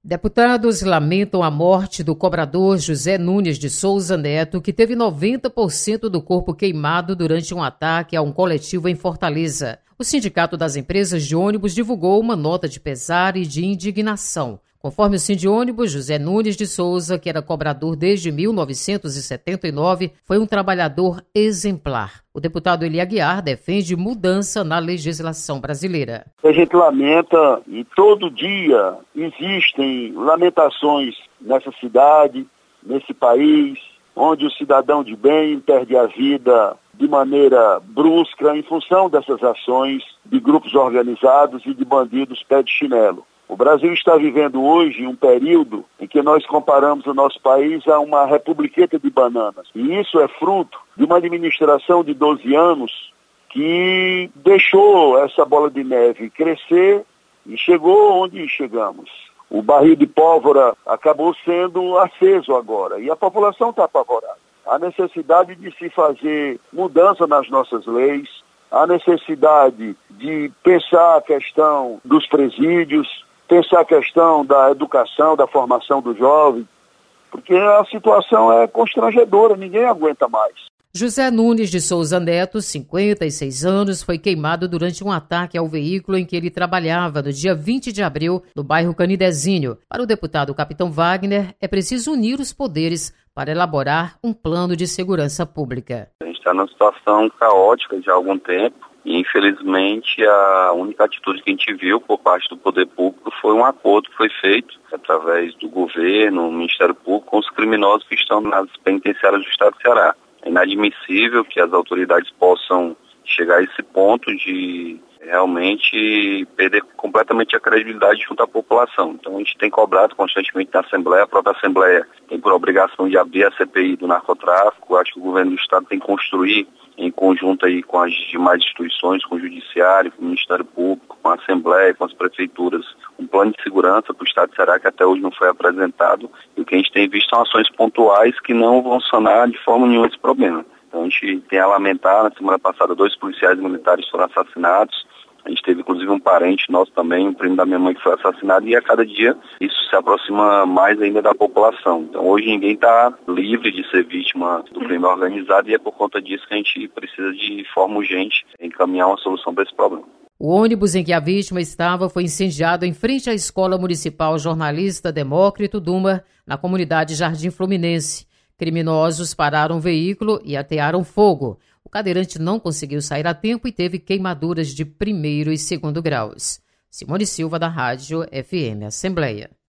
Deputados lamentam a morte do cobrador José Nunes de Souza Neto, que teve 90% do corpo queimado durante um ataque a um coletivo em Fortaleza. O Sindicato das Empresas de Ônibus divulgou uma nota de pesar e de indignação. Conforme o Sindônibus, José Nunes de Souza, que era cobrador desde 1979, foi um trabalhador exemplar. O deputado Eli Aguiar defende mudança na legislação brasileira. A gente lamenta e todo dia existem lamentações nessa cidade, nesse país, onde o cidadão de bem perde a vida de maneira brusca em função dessas ações de grupos organizados e de bandidos pé de chinelo. O Brasil está vivendo hoje um período em que nós comparamos o nosso país a uma republiqueta de bananas. E isso é fruto de uma administração de 12 anos que deixou essa bola de neve crescer e chegou onde chegamos. O barril de pólvora acabou sendo aceso agora e a população está apavorada. Há necessidade de se fazer mudança nas nossas leis, há necessidade de pensar a questão dos presídios, pensar a questão da educação, da formação do jovem, porque a situação é constrangedora, ninguém aguenta mais. José Nunes de Souza Neto, 56 anos, foi queimado durante um ataque ao veículo em que ele trabalhava no dia 20 de abril, no bairro Canidezinho. Para o deputado Capitão Wagner, é preciso unir os poderes para elaborar um plano de segurança pública. A gente está numa situação caótica de há algum tempo. E, infelizmente, a única atitude que a gente viu por parte do poder público foi um acordo que foi feito através do governo, do Ministério Público, com os criminosos que estão nas penitenciárias do Estado do Ceará. É inadmissível que as autoridades possam chegar a esse ponto de realmente perder completamente a credibilidade junto à população. Então a gente tem cobrado constantemente na Assembleia, a própria Assembleia tem por obrigação de abrir a CPI do narcotráfico. Acho que o governo do Estado tem que construir em conjunto aí com as demais instituições, com o Judiciário, com o Ministério Público, com a Assembleia, com as prefeituras, um plano de segurança para o Estado de Ceará que até hoje não foi apresentado. E o que a gente tem visto são ações pontuais que não vão sanar de forma nenhuma esse problema. Então a gente tem a lamentar, na semana passada 2 policiais militares foram assassinados. A gente teve inclusive um parente nosso também, um primo da minha mãe que foi assassinado, e a cada dia isso se aproxima mais ainda da população. Então hoje ninguém está livre de ser vítima do crime organizado e é por conta disso que a gente precisa de forma urgente encaminhar uma solução para esse problema. O ônibus em que a vítima estava foi incendiado em frente à Escola Municipal Jornalista Demócrito Duma, na comunidade Jardim Fluminense. Criminosos pararam o veículo e atearam fogo. O cadeirante não conseguiu sair a tempo e teve queimaduras de 1º e 2º graus. Simone Silva, da Rádio FM Assembleia.